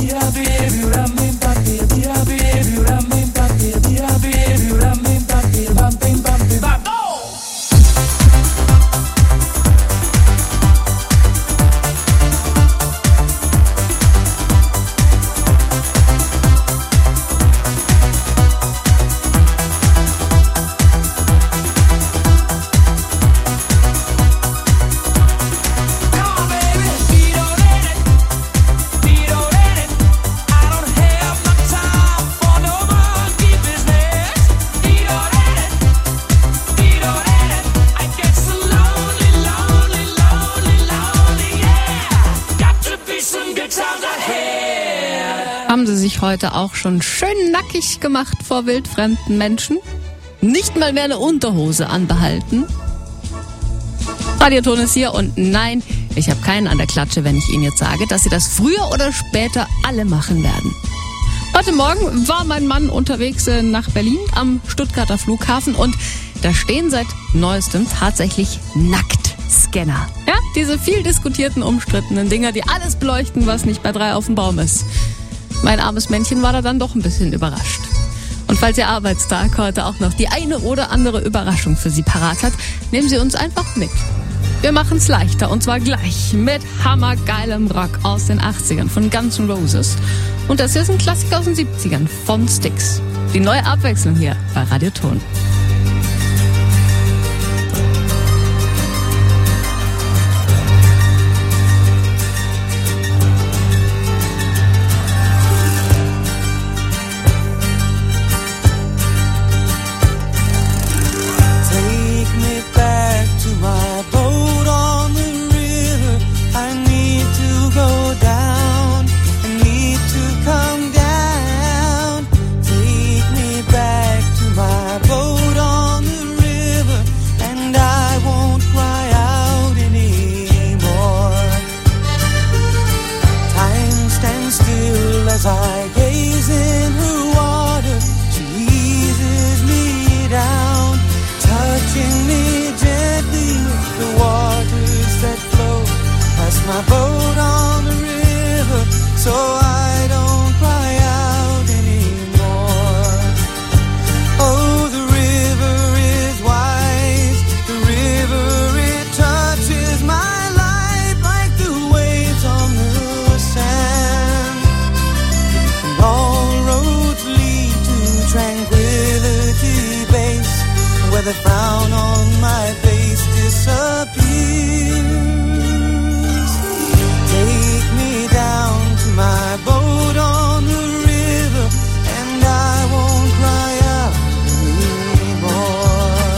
Haben Sie sich heute auch schon schön nackig gemacht vor wildfremden Menschen? Nicht mal mehr eine Unterhose anbehalten? Radio Ton ist hier und nein, ich habe keinen an der Klatsche, wenn ich Ihnen jetzt sage, dass Sie das früher oder später alle machen werden. Heute Morgen war mein Mann unterwegs nach Berlin am Stuttgarter Flughafen und da stehen seit Neuestem tatsächlich Nacktscanner. Ja, diese viel diskutierten, umstrittenen Dinger, die alles beleuchten, was nicht bei 3 auf dem Baum ist. Mein armes Männchen war da dann doch ein bisschen überrascht. Und falls Ihr Arbeitstag heute auch noch die eine oder andere Überraschung für Sie parat hat, nehmen Sie uns einfach mit. Wir machen's leichter und zwar gleich mit hammergeilem Rock aus den 80ern von Guns N' Roses. Und das hier ist ein Klassiker aus den 70ern von Styx. Die neue Abwechslung hier bei Radio Ton. As I gaze in her water, she eases me down, touching me gently with the waters that flow past my boat on the river, so I don't cry out anymore. Oh, the river is wise, the river, it touches my life like the waves on the sand. All roads lead to Tranquility Base, where the frown on my face disappears. Take me down to my boat on the river, and I won't cry out anymore.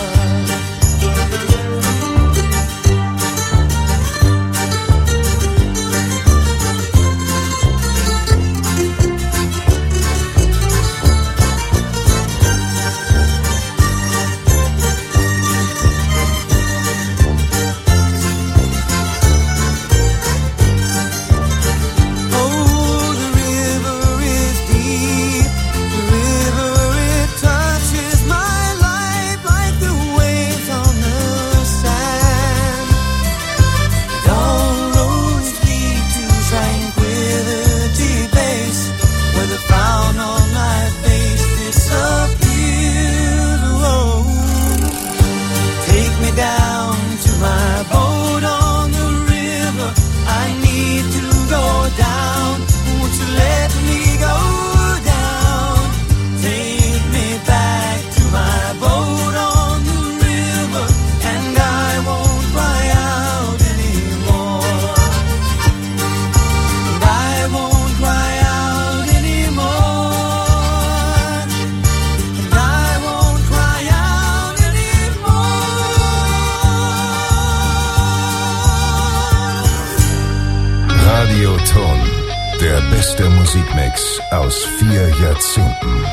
Radio Ton, der beste Musikmix aus 4 Jahrzehnten.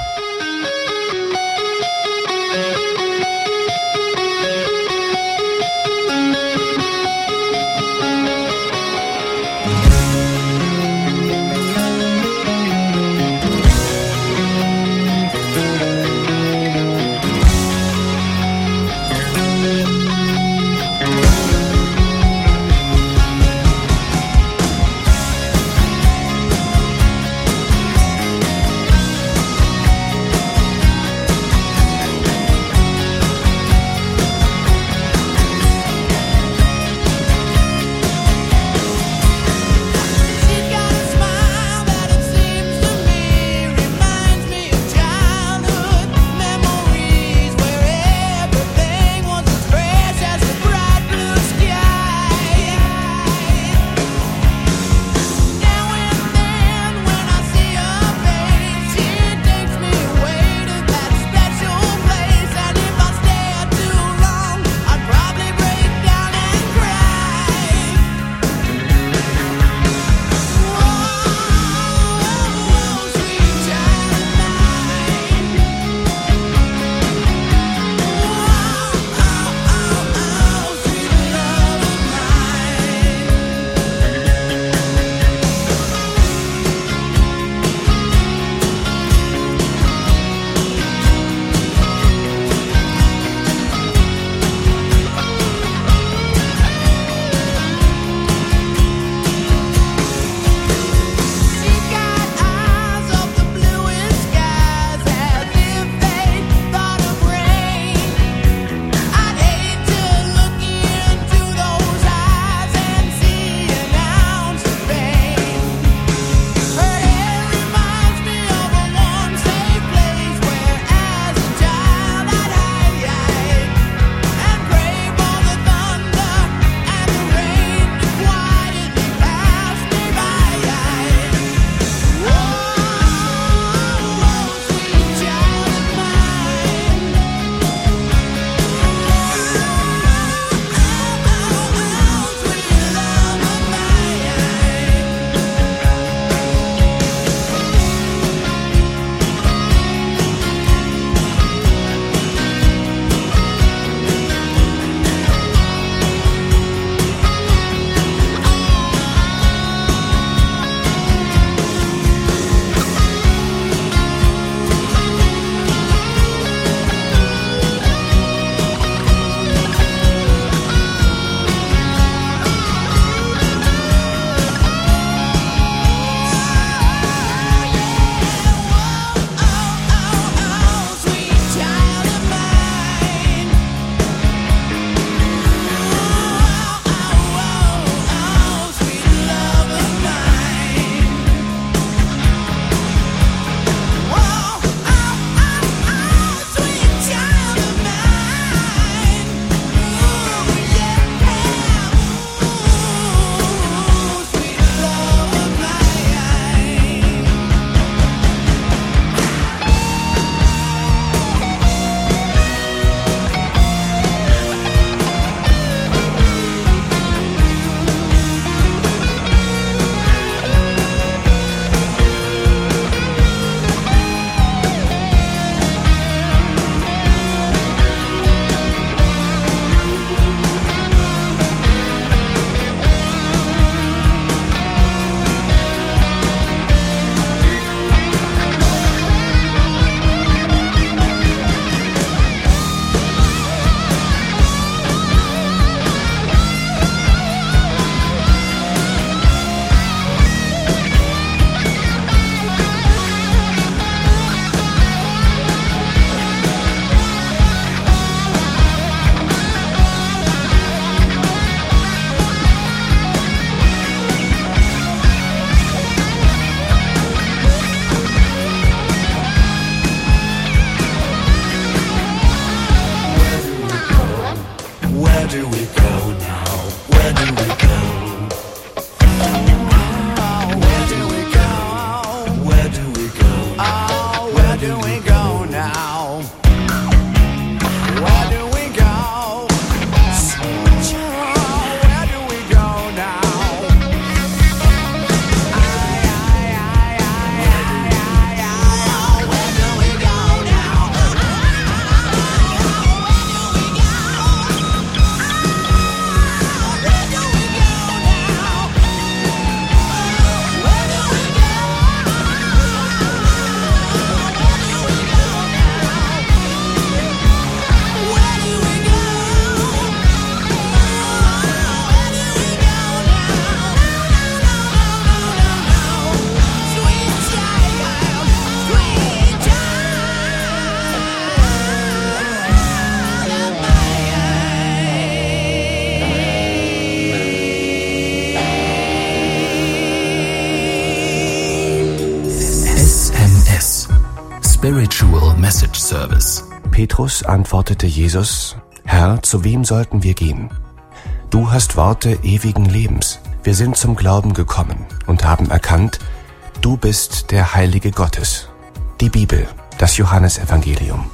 Spiritual Message Service. Petrus antwortete Jesus: Herr, zu wem sollten wir gehen? Du hast Worte ewigen Lebens. Wir sind zum Glauben gekommen und haben erkannt, du bist der Heilige Gottes. Die Bibel, das Johannesevangelium.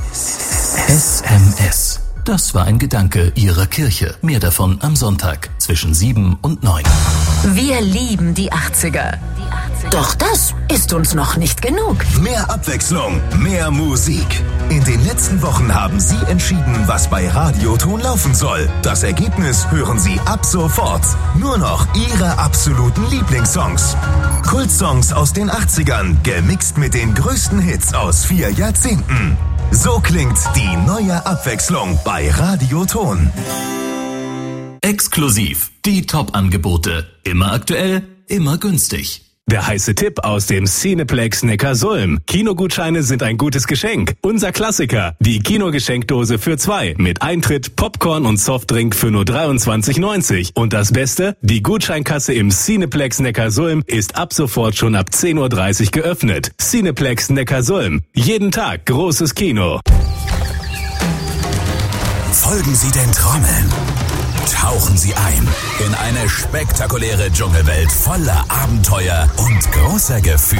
SMS. Das war ein Gedanke Ihrer Kirche. Mehr davon am Sonntag zwischen 7 und 9. Wir lieben die 80er. Doch das ist uns noch nicht genug. Mehr Abwechslung, mehr Musik. In den letzten Wochen haben Sie entschieden, was bei Radioton laufen soll. Das Ergebnis hören Sie ab sofort. Nur noch Ihre absoluten Lieblingssongs. Kultsongs aus den 80ern, gemixt mit den größten Hits aus 4 Jahrzehnten. So klingt die neue Abwechslung bei Radioton. Exklusiv. Die Top-Angebote. Immer aktuell, immer günstig. Der heiße Tipp aus dem Cineplex Neckarsulm. Kinogutscheine sind ein gutes Geschenk. Unser Klassiker, die Kinogeschenkdose für 2 mit Eintritt, Popcorn und Softdrink für nur 23,90. Und das Beste, die Gutscheinkasse im Cineplex Neckarsulm ist ab sofort schon ab 10:30 Uhr geöffnet. Cineplex Neckarsulm. Jeden Tag großes Kino. Folgen Sie den Trommeln. Tauchen Sie ein in eine spektakuläre Dschungelwelt voller Abenteuer und großer Gefühle.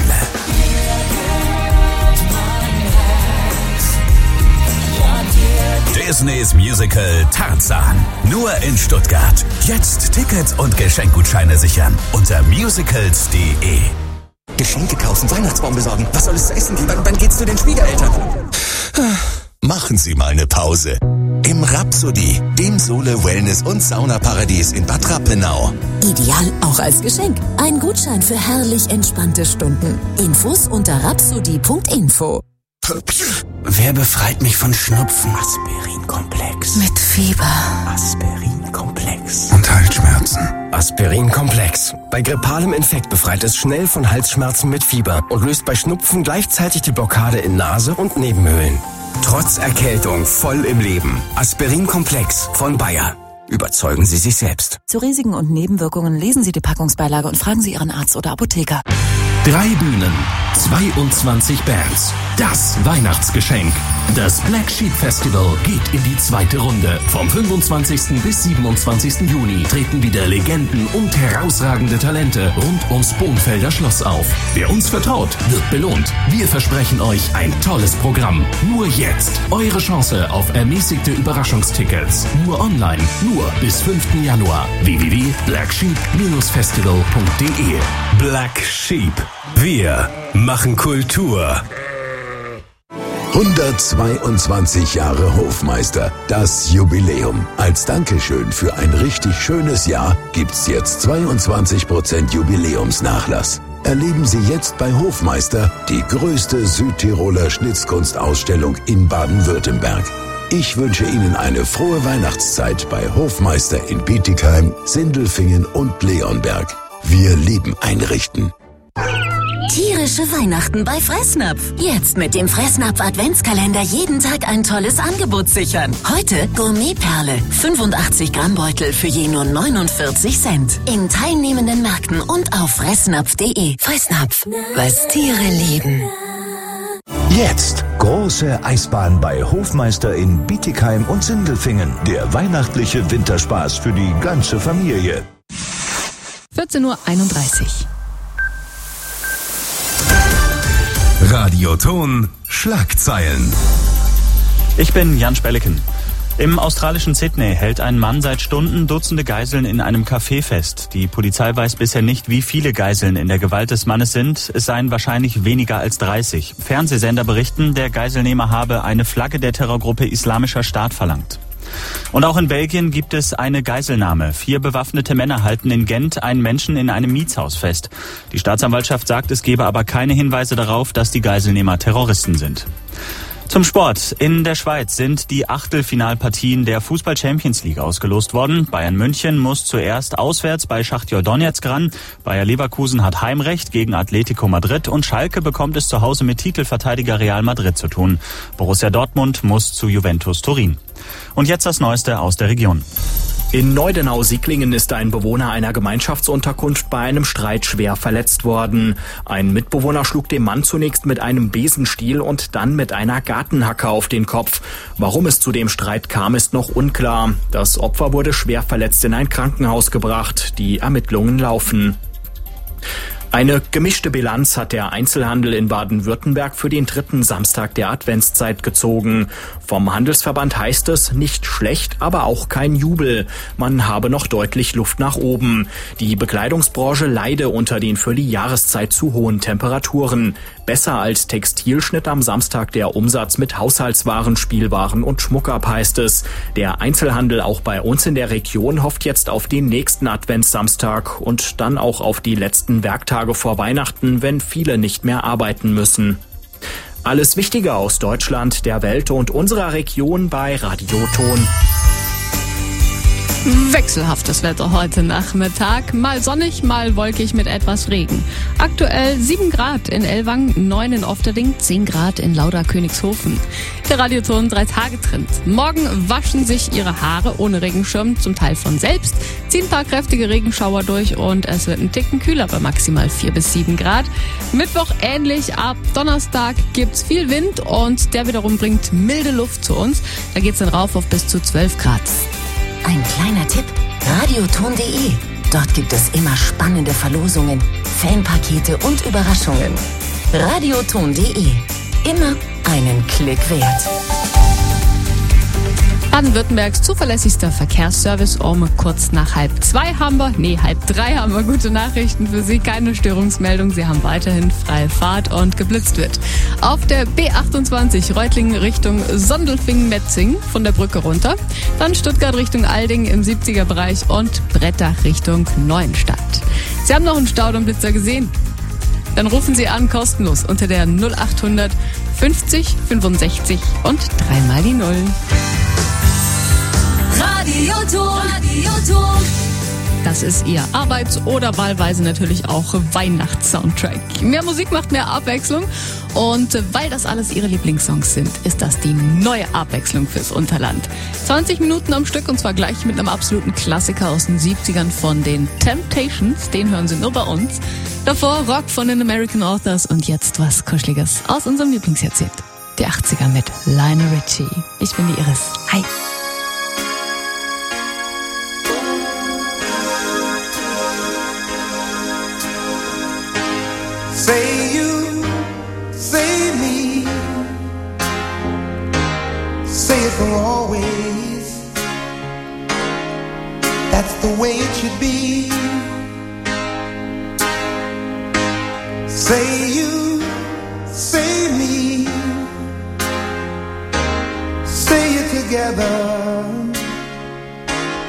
Disneys Musical Tarzan. Nur in Stuttgart. Jetzt Tickets und Geschenkgutscheine sichern unter musicals.de. Geschenke kaufen, Weihnachtsbaum besorgen. Was soll es zu essen geben? Wann geht's zu den Schwiegereltern? Machen Sie mal eine Pause. Im Rhapsody, dem Sohle Wellness und Saunaparadies in Bad Rappenau. Ideal auch als Geschenk. Ein Gutschein für herrlich entspannte Stunden. Infos unter rhapsody.info. Wer befreit mich von Schnupfen? Aspirinkomplex. Mit Fieber. Aspirinkomplex. Und Halsschmerzen. Aspirinkomplex. Bei grippalem Infekt befreit es schnell von Halsschmerzen mit Fieber und löst bei Schnupfen gleichzeitig die Blockade in Nase und Nebenhöhlen. Trotz Erkältung voll im Leben. Aspirinkomplex von Bayer. Überzeugen Sie sich selbst. Zu Risiken und Nebenwirkungen lesen Sie die Packungsbeilage und fragen Sie Ihren Arzt oder Apotheker. 3 Bühnen, 22 Bands. Das Weihnachtsgeschenk. Das Black Sheep Festival geht in die 2. Runde. Vom 25. bis 27. Juni treten wieder Legenden und herausragende Talente rund ums Bohnfelder Schloss auf. Wer uns vertraut, wird belohnt. Wir versprechen euch ein tolles Programm. Nur jetzt. Eure Chance auf ermäßigte Überraschungstickets. Nur online. Nur bis 5. Januar. www.blacksheep-festival.de. Black Sheep. Wir machen Kultur. 122 Jahre Hofmeister, das Jubiläum. Als Dankeschön für ein richtig schönes Jahr gibt's jetzt 22% Jubiläumsnachlass. Erleben Sie jetzt bei Hofmeister die größte Südtiroler Schnitzkunstausstellung in Baden-Württemberg. Ich wünsche Ihnen eine frohe Weihnachtszeit bei Hofmeister in Bietigheim, Sindelfingen und Leonberg. Wir lieben einrichten. Tierische Weihnachten bei Fressnapf. Jetzt mit dem Fressnapf Adventskalender jeden Tag ein tolles Angebot sichern. Heute Gourmetperle. 85 Gramm Beutel für je nur 49 Cent. In teilnehmenden Märkten und auf fressnapf.de. Fressnapf, was Tiere lieben. Jetzt große Eisbahn bei Hofmeister in Bietigheim und Sindelfingen. Der weihnachtliche Winterspaß für die ganze Familie. 14:31 Uhr. Radioton Schlagzeilen. Ich bin Jan Spelleken. Im australischen Sydney hält ein Mann seit Stunden Dutzende Geiseln in einem Café fest. Die Polizei weiß bisher nicht, wie viele Geiseln in der Gewalt des Mannes sind. Es seien wahrscheinlich weniger als 30. Fernsehsender berichten, der Geiselnehmer habe eine Flagge der Terrorgruppe Islamischer Staat verlangt. Und auch in Belgien gibt es eine Geiselnahme. 4 bewaffnete Männer halten in Gent einen Menschen in einem Mietshaus fest. Die Staatsanwaltschaft sagt, es gebe aber keine Hinweise darauf, dass die Geiselnehmer Terroristen sind. Zum Sport. In der Schweiz sind die Achtelfinalpartien der Fußball-Champions League ausgelost worden. Bayern München muss zuerst auswärts bei Schachtjor Donetsk ran. Bayer Leverkusen hat Heimrecht gegen Atletico Madrid und Schalke bekommt es zu Hause mit Titelverteidiger Real Madrid zu tun. Borussia Dortmund muss zu Juventus Turin. Und jetzt das Neueste aus der Region. In Neudenau-Sieglingen ist ein Bewohner einer Gemeinschaftsunterkunft bei einem Streit schwer verletzt worden. Ein Mitbewohner schlug dem Mann zunächst mit einem Besenstiel und dann mit einer Gartenhacke auf den Kopf. Warum es zu dem Streit kam, ist noch unklar. Das Opfer wurde schwer verletzt in ein Krankenhaus gebracht. Die Ermittlungen laufen. Eine gemischte Bilanz hat der Einzelhandel in Baden-Württemberg für den 3. Samstag der Adventszeit gezogen. Vom Handelsverband heißt es, nicht schlecht, aber auch kein Jubel. Man habe noch deutlich Luft nach oben. Die Bekleidungsbranche leide unter den für die Jahreszeit zu hohen Temperaturen. Besser als Textil schnitt am Samstag der Umsatz mit Haushaltswaren, Spielwaren und Schmuck ab, heißt es. Der Einzelhandel auch bei uns in der Region hofft jetzt auf den nächsten Adventssamstag und dann auch auf die letzten Werktage vor Weihnachten, wenn viele nicht mehr arbeiten müssen. Alles Wichtige aus Deutschland, der Welt und unserer Region bei Radio Ton. Wechselhaftes Wetter heute Nachmittag. Mal sonnig, mal wolkig mit etwas Regen. Aktuell 7 Grad in Ellwangen, 9 in Ofterding, 10 Grad in Lauda-Königshofen. Der Radioton 3-Tage-Trend. Morgen waschen sich Ihre Haare ohne Regenschirm zum Teil von selbst, ziehen ein paar kräftige Regenschauer durch und es wird ein Ticken kühler bei maximal 4 bis 7 Grad. Mittwoch ähnlich, ab Donnerstag gibt's viel Wind und der wiederum bringt milde Luft zu uns. Da geht's dann rauf auf bis zu 12 Grad. Ein kleiner Tipp, radioton.de. Dort gibt es immer spannende Verlosungen, Fanpakete und Überraschungen. Radioton.de. Immer einen Klick wert. Baden-Württembergs zuverlässigster Verkehrsservice um kurz nach 1:30 haben wir, 2:30 haben wir gute Nachrichten für Sie. Keine Störungsmeldung, Sie haben weiterhin freie Fahrt und geblitzt wird. Auf der B28 Reutlingen Richtung Sondelfingen-Metzing von der Brücke runter. Dann Stuttgart Richtung Alding im 70er-Bereich und Brettach Richtung Neuenstadt. Sie haben noch einen Staudammblitzer gesehen? Dann rufen Sie an, kostenlos unter der 0800 50 65 und 3 mal die 0. Radioton. Das ist Ihr Arbeits- oder wahlweise natürlich auch Weihnachtssoundtrack. Mehr Musik macht mehr Abwechslung und weil das alles Ihre Lieblingssongs sind, ist das die neue Abwechslung fürs Unterland. 20 Minuten am Stück und zwar gleich mit einem absoluten Klassiker aus den 70ern von den Temptations, den hören Sie nur bei uns. Davor Rock von den American Authors und jetzt was Kuscheliges aus unserem Lieblingsjahrzehnt. Die 80er mit Lionel Richie. Ich bin die Iris. Hi. Say you, say me, say it for always. That's the way it should be. Say you, say me, say it together.